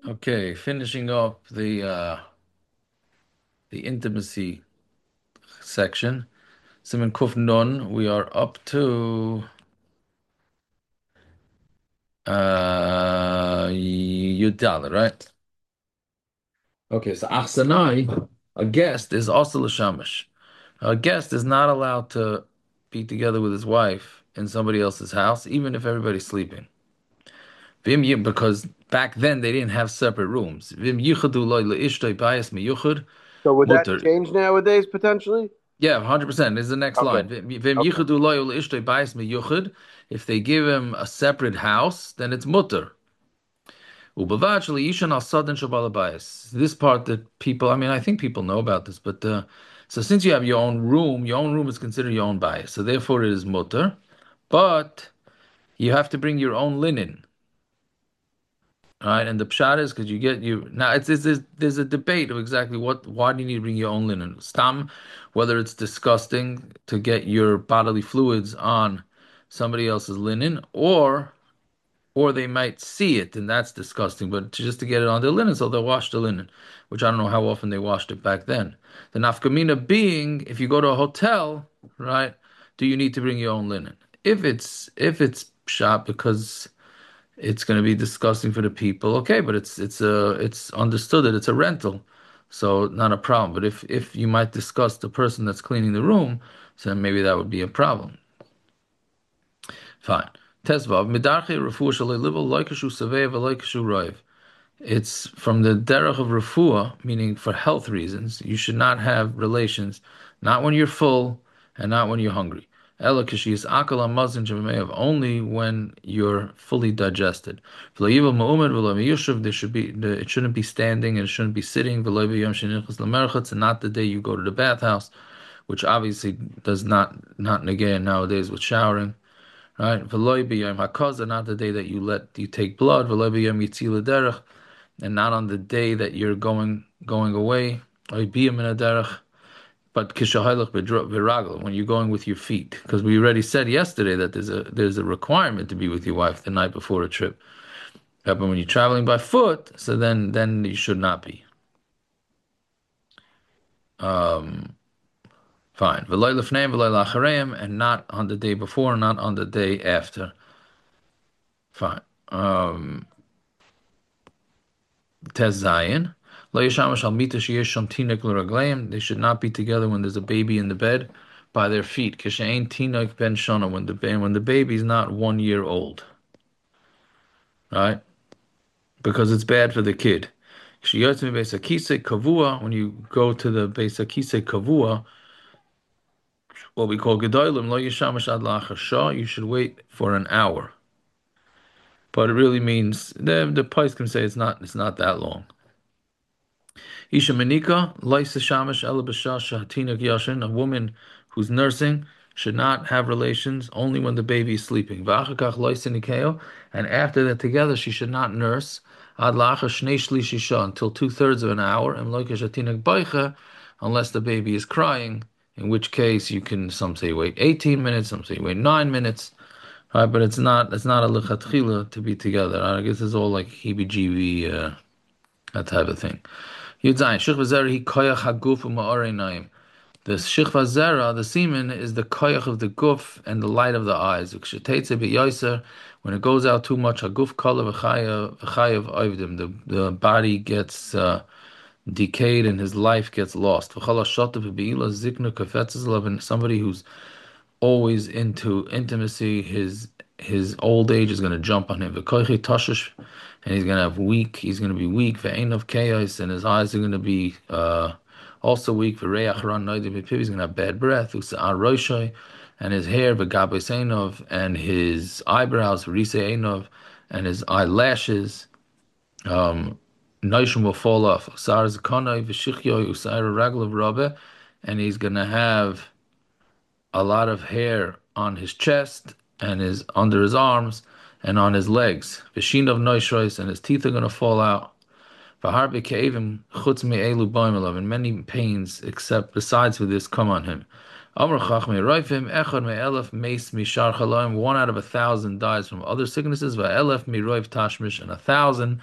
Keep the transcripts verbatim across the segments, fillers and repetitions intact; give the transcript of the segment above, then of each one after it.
Okay, finishing up the uh the intimacy section. Siman Kuf Nun, we are up to uh Yudal, right? Okay, so Achsanai, a guest is also Lashamish. A guest is not allowed to be together with his wife in somebody else's house, even if everybody's sleeping. Vim yi- Because back then they didn't have separate rooms. Vim yichadu loy leishtoi bayis miyuchad So would that mutter. change nowadays potentially? Yeah, one hundred percent. This is the next Okay. line. Vim vim Okay. yichadu loy leishtoi bayis miyuchad. If they give him a separate house, then it's mutter. Ubavad sheli ishan al sadin shabala bayis. This part that people, I mean, I think people know about this, but uh, so since you have your own room, your own room is considered your own bias. So therefore it is mutter. But you have to bring your own linen. All right, and the pshat is because you get you now. It's, it's there's, there's a debate of exactly what why do you need to bring your own linen? Stam, whether it's disgusting to get your bodily fluids on somebody else's linen, or or they might see it and that's disgusting. But just to get it on their linen, so they'll wash the linen, which I don't know how often they washed it back then. The nafkamina being, if you go to a hotel, right, do you need to bring your own linen? If it's if it's pshat because it's going to be disgusting for the people. Okay, but it's it's a it's understood that it's a rental, so not a problem. But if if you might discuss the person that's cleaning the room, so then maybe that would be a problem. Fine. Tesvav midarche refuah shalei livel loikashu savei v'loikashu roiv. It's from the derech of refuah, meaning for health reasons. You should not have relations, not when you're full and not when you're hungry. Ela kashiyas akala mazin shemamev, only when you're fully digested. V'lo yivel ma'umed v'lo miyushav, there should be, it shouldn't be standing and it shouldn't be sitting. V'lo b'yom shenichas l'merchatz, and not the day you go to the bathhouse, which obviously does not not negate nowadays with showering. Right? V'lo b'yom hakaza, not the day that you let you take blood. V'lo b'yom yitzil derech, and not on the day that you're going going away. But kishahaylach v'ragel, when you're going with your feet, because we already said yesterday that there's a there's a requirement to be with your wife the night before a trip. But when you're traveling by foot, so then then you should not be. Um, Fine. V'loy lefneim v'loy lachareim, and not on the day before, not on the day after. Fine. Um, Tez Zayin. Lo yishamash al mita sheyesh sham tinek l'ragleim. They should not be together when there's a baby in the bed by their feet. Kishayin tinek ben shana, when the ba- when the baby's not one year old, right? Because it's bad for the kid. Kishiyotzi beis hakisei kavua, when you go to the beis hakisei kavua, what we call gedolim, lo yishamash ad la'achar shah, you should wait for an hour. But it really means the the price can say it's not it's not that long. Isha Manika, Laisa Shamash Elabasha Shahatina Yashin, a woman who's nursing should not have relations only when the baby is sleeping. V'achakach Laisa Nikeo, and after that together she should not nurse Ad Lacha Shnei Shlishi Shah, until two thirds of an hour, and Loika Shatina Baicha, unless the baby is crying, in which case you can, some say wait eighteen minutes, some say wait nine minutes. Right, but it's not it's not a lechatchila to be together. I guess it's all like heebie-jeebie, uh, that type of thing. Yudzayin, Shechva Zera, he koyach haguf u'ma'oreinayim. The Shechva Zera, the semen, is the koyach of the guf and the light of the eyes. Ukshetetze b'yoser, when it goes out too much, haguf kala v'chayav oivdim, the the body gets uh, decayed and his life gets lost. V'chala shotav v'beila zikna kafetzes love, and somebody who's always into intimacy, his his old age is going to jump on him. V'koichi tashush, and he's going to have weak. He's going to be weak. Ve'ein of chaos, and his eyes are going to be uh, also weak. V'reach ran noidim v'piv, he's going to have bad breath. U'sa'ar roshai, and his hair v'gabes einov, and his eyebrows v'rise einov, and his eyelashes. Um, Noishim will fall off. U'sa'ar zakonai v'shichyo u'sa'ar raglav rabbe, and he's going to have a lot of hair on his chest and his under his arms and on his legs. Vishin of noishrois, and his teeth are going to fall out. V'harbe ke'evim chutz me'elu boimelav, and many pains except besides for this come on him. Amr chachmei roifim echad me'elef meis mishar chaloim, one out of a thousand dies from other sicknesses. Va'elef miroiv tashmish, and a thousand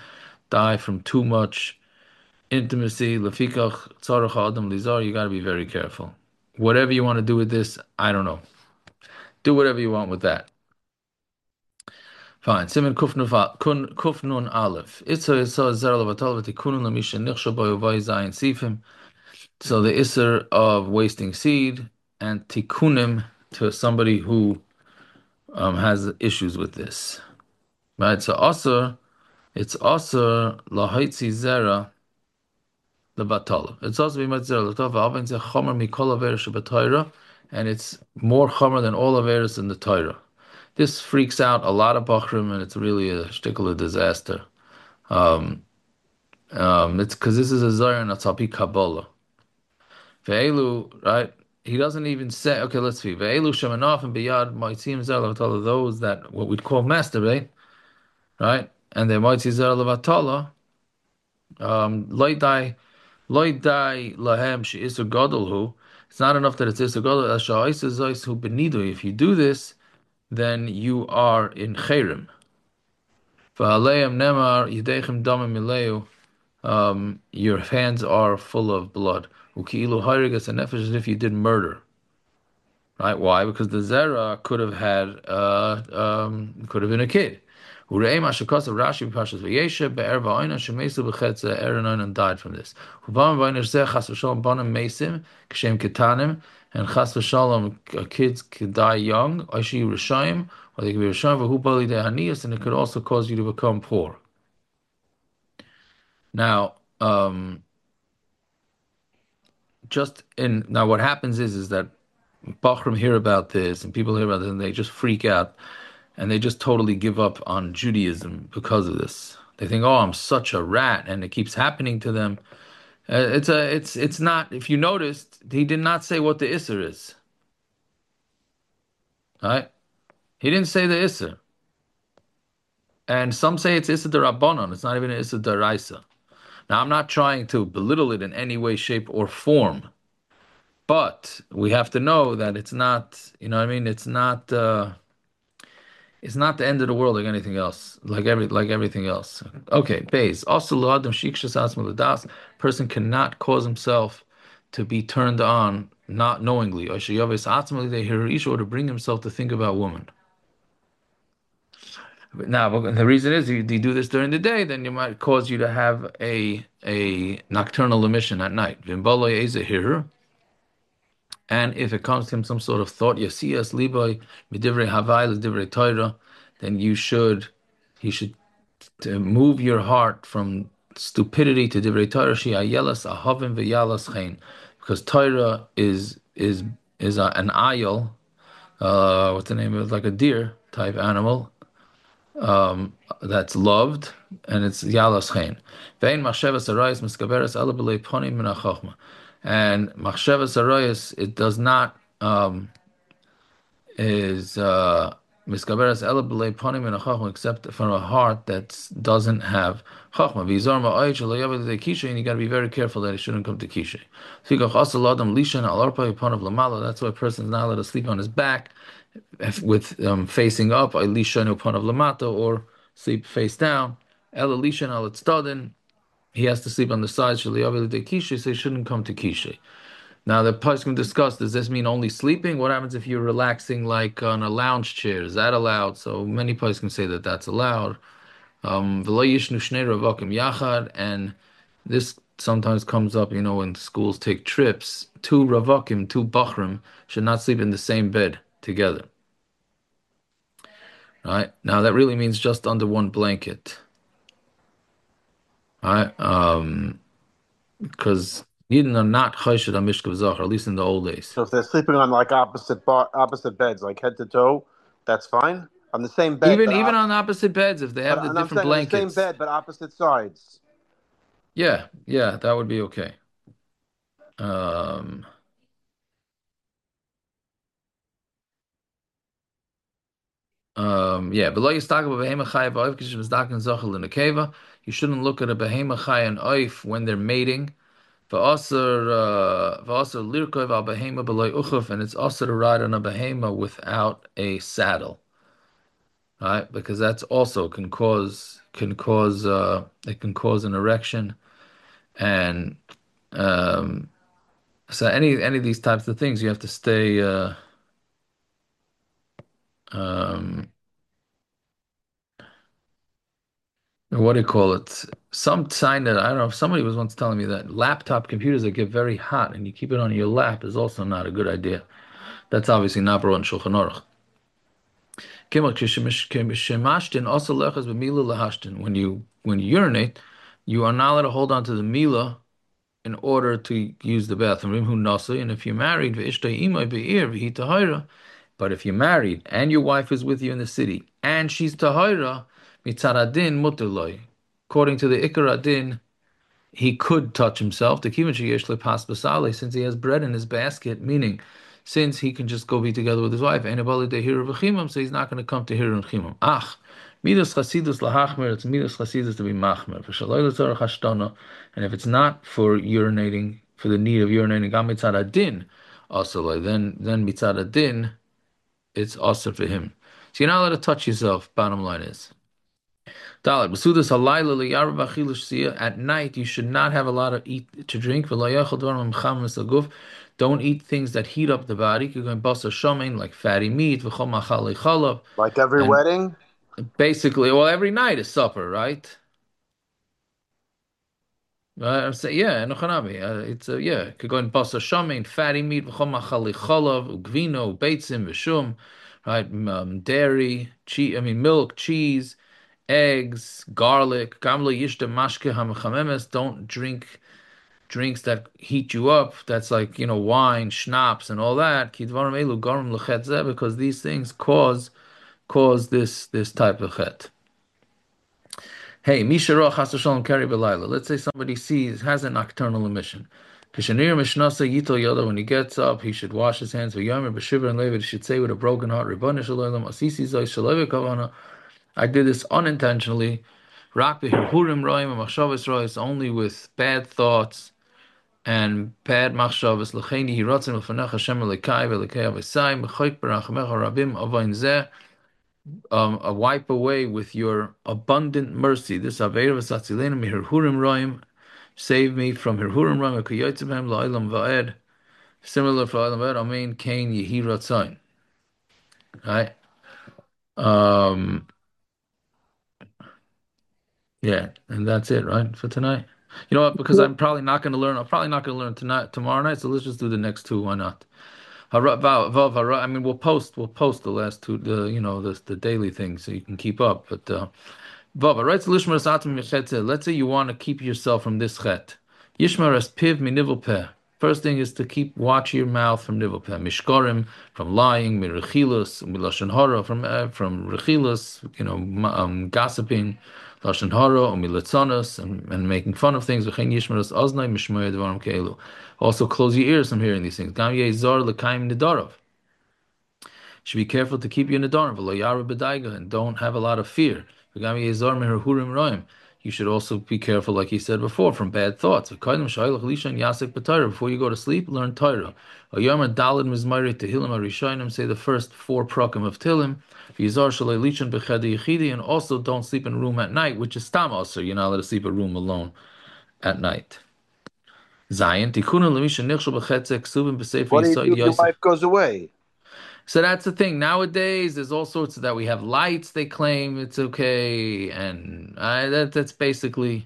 die from too much intimacy. Lefikach tzarech adam lizar. You got to be very careful. Whatever you want to do with this, I don't know. Do whatever you want with that. Fine. Simen kufnun kun kufnun aleph. Itzo itzo zer levatal v'tikunun lemisha nichsha bo yovai zayin sifim. So the isser of wasting seed and tikkunim to somebody who um, has issues with this. Right? So also, it's also lahaitzi zera levatala. It's also b'mat zera levatala v'avin ze chomer mikol aver shebatayra, and it's more chomer than all averis in the Torah. This freaks out a lot of bachrim, and it's really a shtickle disaster. Um, um, it's because this is a zayar and it's al pi Kabbalah. Ve'elu, right? He doesn't even say. Okay, let's see. Ve'elu shemanaf and biyad moitzim zera levatala. Those that what we'd call masturbate, right? And they moitzi zera levatala. Um, loydai, loydai lahem she isu gadol hu. It's not enough that it's isu gadol. Asha isu zayis hu benidu. If you do this, then you are in chayrim. Va'aleim nemar yidechem damim mileu. Um, your hands are full of blood. Uki'ilu harigas and nefesh, as if you did murder. Right? Why? Because the zera could have had, uh, um, could have been a kid. Ureim ashakasav Rashi b'pashas v'yeshe be'er va'oina shemesu b'chetze eren oinan died from this. Ubam v'oina zeh chas v'shalom banim mesim k'shem ketanim, and chas v'shalom uh, kids could die young. Oishi rishayim, or they could be rishayim v'hu bali dehanias, and it could also cause you to become poor. Now, um, just in now, what happens is is that Bachram hear about this, and people hear about this, and they just freak out, and they just totally give up on Judaism because of this. They think, "Oh, I'm such a rat," and it keeps happening to them. Uh, it's a, it's, it's not. If you noticed, he did not say what the Isser is. Right? He didn't say the Isser, and some say it's Isser Rabbanon. It's not even Isser Daraisa. Now, I'm not trying to belittle it in any way, shape, or form. But we have to know that it's not, you know what I mean? It's not uh it's not the end of the world like anything else, like every like everything else. Okay, base. Also l'adam shikshas atzmo l'das, person cannot cause himself to be turned on not knowingly. Or sheyaves atzmo l'dei or to bring himself to think about woman. But now, the reason is you, you do this during the day, then you might cause you to have a a nocturnal emission at night. Vimbalo eze here. And if it comes to him some sort of thought, Yasiyas liboy midivrei havai divrei Torah, then you should, he should to move your heart from stupidity to divrei Torah. She ayelas ahavim v'yalas chen, because Torah is is is a, an ayel. Uh, what's the name of it? Like a deer type animal. Um, that's loved, and it's yalas chen. Vein machshavas arayis miskaberes ala b'lei ponim min hachachma. And machshavas arayis, it does not um, is uh, miskaberes ela b'lei ponim min hachachma, except from a heart that doesn't have chachma. V'yizar ma'ayit shelo yavad de kishay, and you got to be very careful that it shouldn't come to kishay. Fikach asal adam lishan al arpa yipanav lamala. That's why a person is not allowed to sleep on his back with um, facing up, lishan upanav lamata, or sleep face down. Ela lishan al tzadin. He has to sleep on the side, so he shouldn't come to kishay. Now the poskim discuss: does this mean only sleeping? What happens if you're relaxing like on a lounge chair? Is that allowed? So many poskim say that that's allowed. Um, and this sometimes comes up, you know, when schools take trips. Two ravakim, two bachrim should not sleep in the same bed together. Right? Now that really means just under one blanket. Right? Um, because Yidden are not chayshid on mishkav zachar, at least in the old days. So if they're sleeping on like opposite bar, opposite beds, like head to toe, that's fine. On the same bed, even even op- on opposite beds, if they have but, the different blankets. On the same bed, but opposite sides. Yeah, yeah, that would be okay. Um, um, yeah, but you shouldn't look at a behema chay and oif when they're mating. V'aser v'aser lirkov al behema b'loy uchuf, and it's also to ride on a behema without a saddle. right? Because that's also can cause can cause uh it can cause an erection and um so any any of these types of things you have to stay uh um what do you call it? Some sign that I don't know if somebody was once telling me that laptop computers that get very hot and you keep it on your lap is also not a good idea. That's obviously not brought in Shulchan Aruch. Kimel kishemashtin also lechas b'mila lahashtin. When you when you urinate, you are not allowed to hold on to the mila in order to use the bathroom. Rimhu nasi, and if you're married, v'ishtay imay be'ir v'hi tahira. But if you're married and your wife is with you in the city and she's tahira, mitzaradin muterloy. According to the Ikar Adin, he could touch himself. The kivan sheyesh lepas basale, since he has bread in his basket, meaning since he can just go be together with his wife. And abali dehir v'chimam, so he's not going to come to hir and chimam. Ach, midas chasidus lahachmer, it's midas chasidus to be machmer. V'shaloi l'tzarach hashtana, and if it's not for urinating, for the need of urinating, gam mitzad adin, also like then then mitzad adin, it's also for him. So you're not allowed to touch yourself. Bottom line is. Dalit, Basudas halayla liyarba b'chilush siyah. At night, you should not have a lot of eat to drink. V'lo yachol dvarim mechamas aguf. Don't eat things that heat up the body. You're going basar shomein, like fatty meat, v'chol machal chalav, Like every and wedding. basically, well, every night is supper, right? Right, I'm saying, yeah, no chanabi. Uh, it's uh, yeah, could go in basar shomein, fatty meat, v'chol machal chalav, ugvino, beitzim, v'shum, right? Um, dairy, cheese. I mean, milk, cheese, eggs, garlic. Gamla yishta mashke hamachamemes. Don't drink drinks that heat you up. That's like, you know, wine, schnapps, and all that. Kidvarim elu garum lechet zeh, because these things cause cause this this type of chet. Hey, misha roch has shalom kari belayla. Let's say somebody sees has a nocturnal emission. Kishanir mishnasa yito yoda. When he gets up, he should wash his hands. V'yomer b'shiver and levid. He should say with a broken heart, Ribbonish Elohim, Asisi Zoy Shalom Kavana. I did this unintentionally. Rak b'hirhurim roim and machshavas rois, only with bad thoughts and bad machshavas. L'cheini hirotzim l'fanech Hashem Elokai v'Elokei Avosai m'choik b'rachamecha rabim avayin zeh. Um, a wipe away with your abundant mercy. This aveir v'satzilenu mihirhurim roim. Save me from hirhurim roim v'kuyotzim la'olam va'ed. Similar for olam va'ed. Amen. Kain yehi ratzain. Right. Um. Yeah, and that's it, right, for tonight. You know what? Because I'm probably not going to learn. I'm probably not going to learn tonight, tomorrow night. So let's just do the next two. Why not? Hara- Vav, vav, hara- I mean, we'll post. We'll post the last two. The you know the the daily things so you can keep up. But uh, vav, right? Lishmar satim yechetze. Let's say you want to keep yourself from this chet. Yishmar as piv minivel peh. First thing is to keep watch your mouth from nivel peh. Mishkorim, from lying, mirechilus, milashon hara, from uh, from rechilus, you know, ma- um, gossiping. Lashon hara, umilatzanos, and, and making fun of things. V'chein yishmeras oznai mishmoy devarim keelu. Also, close your ears from hearing these things. Gam yezor l'kaim nidarav. Should be careful to keep your nidarim. V'lo yara b'daiga, and don't have a lot of fear. V'gam yezor meherhurim roim. You should also be careful, like he said before, from bad thoughts. V'koydem shaylach lishan yasek b'Torah. Before you go to sleep, learn Torah. Oyomer dalid mizmayre tehillim arishonim. Say the first four prakim of Tehillim. V'yizar shalei lishan b'chedi yichidi. And also don't sleep in a room at night, which is tam also. You're not allowed to sleep in a room alone at night. Zion, tikkun lemisha nichshel b'chetzek ksuvim b'sefer What do you do Yisod if your Yosef. wife goes away? So that's the thing. Nowadays, there's all sorts of that. We have lights. They claim it's okay, and uh, that that's basically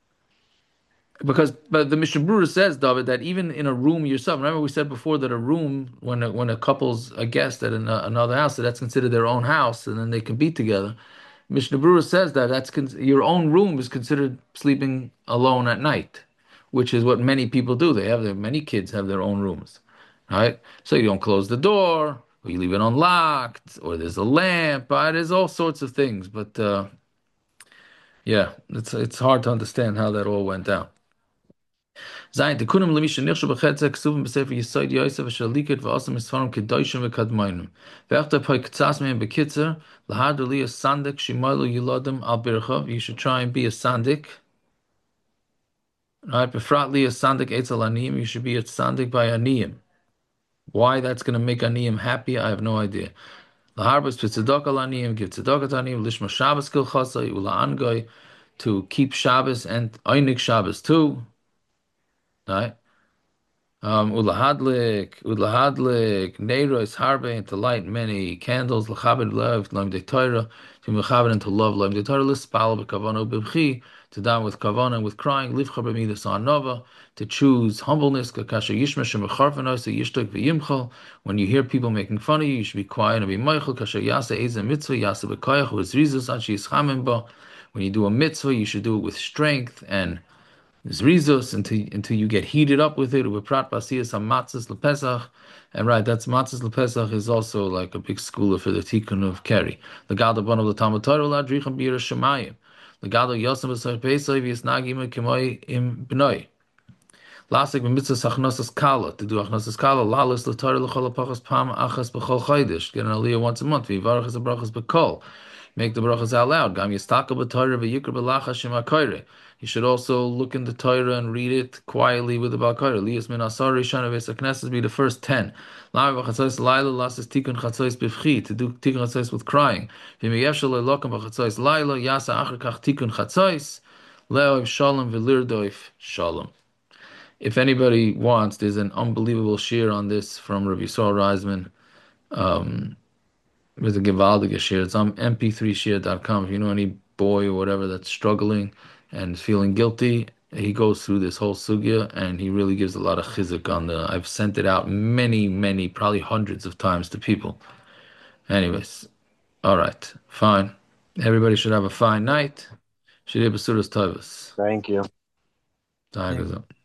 because. But the Mishnah Berurah says, David, that even in a room yourself. Remember, we said before that a room, when a, when a couple's a guest at an, uh, another house, so that's considered their own house, and then they can be together. Mishnah Berurah says that that's con- your own room is considered sleeping alone at night, which is what many people do. They have their many kids have their own rooms, right? So you don't close the door, or you leave it unlocked, or there's a lamp. Uh, there's all sorts of things, but uh, yeah, it's it's hard to understand how that all went down. Zayin tekunim lemisha nichshu b'chetzek ksuvim b'sefer Yisod Yosef asher liket v'asam misfarim kedoshim v'kadmonim v'echta poi k'tzas mehem b'kitzer lahadar li a sandik shimaylu yilodim al bircha. You should try and be a sandik, right? Befrat li a sandik etzel aniyim. You should be a sandik by aniyim. Why that's going to make aniyim happy, I have no idea. Laharbos pitzedok alaniyim, give tzedok alaniyim, lishma Shabbos kilchasai, ula angoy, to keep Shabbos and einik Shabbos too, right? Um, ulahadlik, ulahadlik, neiros harbe, and to light many candles, lachabed love, lam de Torah, to mechabed and to love lam de Torah, lispal bekavano bibchi, to down with kavana and with crying, livcha b'midas anova, to choose humbleness, kakasha yishma shemecharvanos, yishtok v'yimchal. When you hear people making fun of you, you should be quiet and be meichel, kasha yasa eza mitzvah, yasa b'koyach, v'zrizus, achi yischamim ba. When you do a mitzvah, you should do it with strength and Zrizos until until you get heated up with it. Uprat basiyas matzos lepesach, and right, that's matzos lepesach is also like a big schooler for the tikkun of keri. The gadol bon of the Talmud Torah la drichem bir shemayim. The gadol yosem b'sayv pesay v'yisnagim k'moy im b'noi. Lasik b'mitzvah achnosas kala, to do achnosas kala, lalas l'torah l'chol apachas pam achas b'chol chaydish, get an aliyah once a month, v'yivarach es brachas b'kol, make the brachas out loud, gam yistaka b'torah v'yikra b'lacha shema koire. You should also look in the Torah and read it quietly with the Balkara. Lias min asar rishon of Esaknesses be the first ten. Lama v'chatzos laila lasas tikkun chatzos b'vchi, to do tikkun chatzos with crying. V'miyevshel elokam v'chatzos laila yasa achar kach tikkun chatzos leoiv shalom v'lirdoif shalom. If anybody wants, there's an unbelievable shir on this from Rabbi Yisrael Reisman. Um, there's a gewaldige shir. It's on m p three shir dot com. If you know any boy or whatever that's struggling and feeling guilty, he goes through this whole sugya and he really gives a lot of chizuk on the. I've sent it out many, many, probably hundreds of times to people. Anyways, all right, fine. Everybody should have a fine night. Shirei b'suras tovos. Thank you. Time goes up.